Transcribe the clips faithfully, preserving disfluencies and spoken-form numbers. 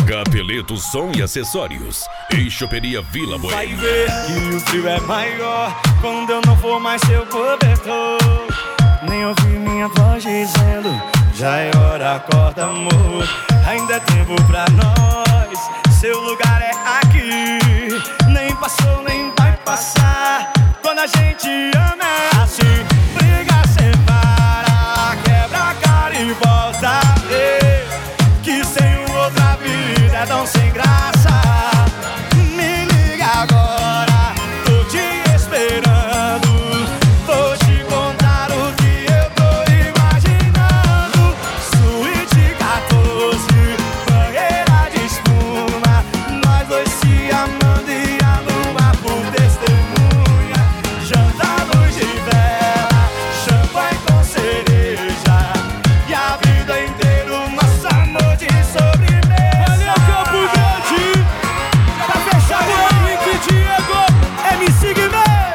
Capeleto Som e Acessórios em Choperia Vila Bueno. Vai ver que o frio é maior quando eu não for mais seu cobertor. Nem ouvir minha voz dizendo já é hora, acorda amor. Ainda é tempo pra nós, seu lugar é aqui. Nem passou, nem vai passar. Quando a gente ama é assim. Briga, separa, quebra a cara e volta a ver que sem outra vida é tão sem graça. Me liga agora, tô te esperando. Vou te contar o que eu tô imaginando. Suíte quatorze, banheira de espuma, nós dois se amando e a lua por testemunha. Janta, luz de vela, champanhe com cereja, e a vida inteira o nosso amor de sobremesa. Valeu, Campo Grande! Pra fechar o Henrique Diego, M C Guimê!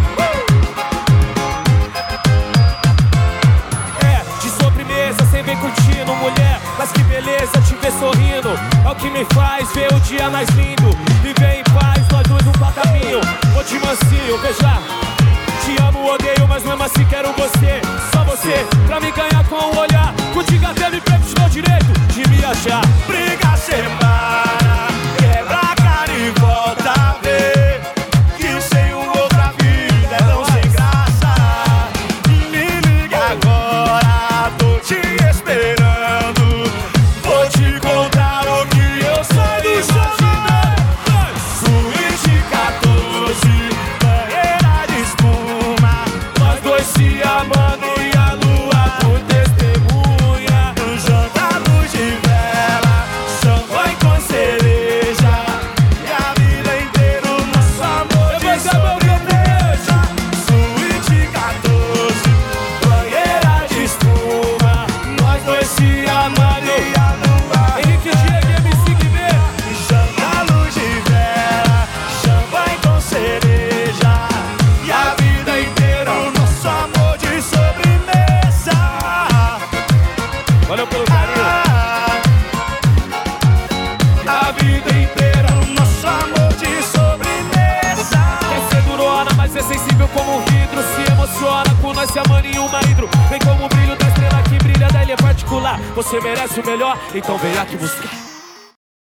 É, de sobremesa, sem ver curtindo, mulher. Mas que beleza te ver sorrindo. É o que me faz ver o dia mais lindo. Viver em paz, nós dois um pra caminho. Vou te mansinho, beijar. Te amo, odeio, mas mesmo assim quero você. Só você, pra me ganhar com o olhar. Contigo até me pego, te dou direito de me achar. Briga, separa, quebra a cara e volta a ver que sem uma outra vida é tão sem graça. Me liga agora, tô te esperando. Vou te contar o que eu sei imaginando. Suíte quatorze, banheira de espuma, nós dois se amando e a lua por testemunha. Um jantar, luz de vela, champanhe com cereja, e a vida inteira o nosso amor de sobremesa. Suíte quatorze, banheira de espuma, nós dois se amando e a lua. Henrique Diego, M C Guimê. Jantar, luz de vela, champanhe com cereja, e a vida inteira o nosso amor de sobremesa. Valeu pelo carinho. A vida inteira o nosso amor de sobremesa. Quer ser durona, mas é sensível como um vidro. Se emociona com nós se amando em uma hidro. Vem como o brilho da estrela que brilha, da ilha particular. Você merece o melhor, então vem aqui buscar.